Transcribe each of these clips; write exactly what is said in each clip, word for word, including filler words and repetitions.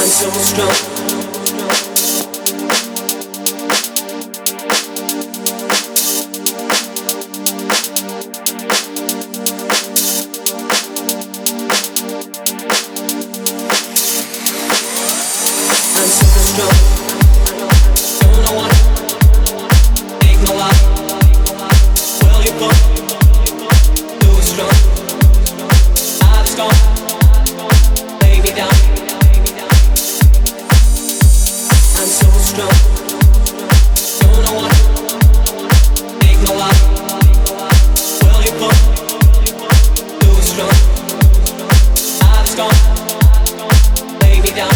I'm so strong. I'm super strong. Don't know what take my life. Well, you put too strong. I'm strong. Lay me down. I'm so strong. Don't know what take my life. Well, you put too strong. I'm strong. Lay me down.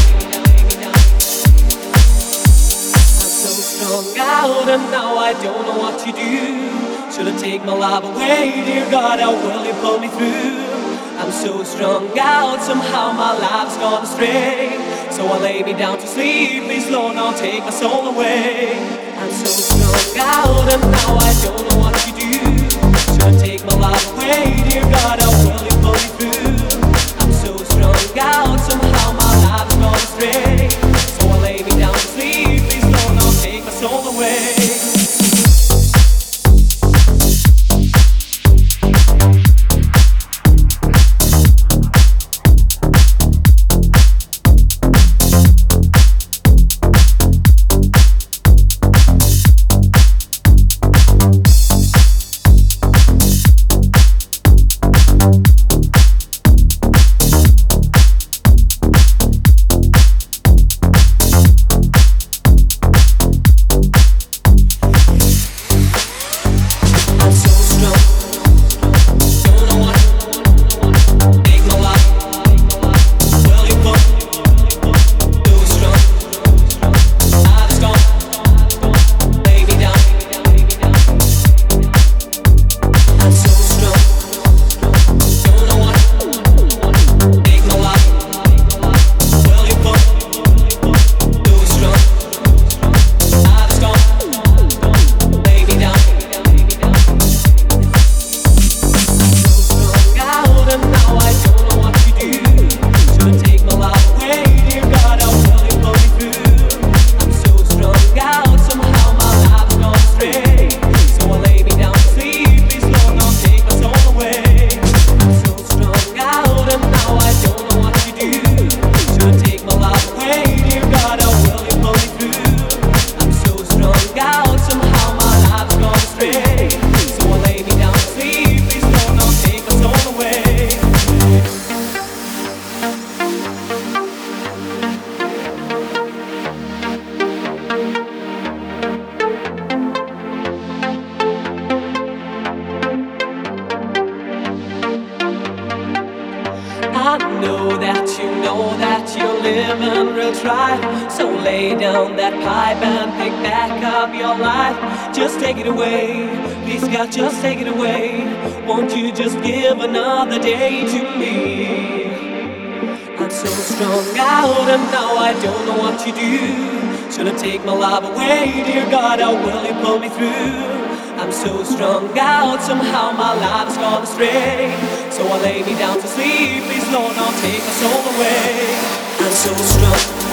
Strung out and now I don't know what to do. Should I take my life away? Dear God, how will you pull me through? I'm so strung out, somehow my life's gone astray. So I lay me down to sleep, please Lord, now take my soul away. I'm so strung out and now I don't know what to do. Should I take my life away? Dear God, how will you pull me through? I'm so strung out, somehow my life's gone astray. So I lay me down to sleep, please Lord, now take my soul away. I know that you know that you're living real try. So lay down that pipe and pick back up your life. Just take it away, please God, just take it away. Won't you just give another day to me? I'm so strung out and now I don't know what to do. Should I take my life away? Dear God, how will you pull me through? I'm so strung out, somehow my life's gone astray. So I lay me down to sleep, please Lord, now take my soul away. I'm so strong.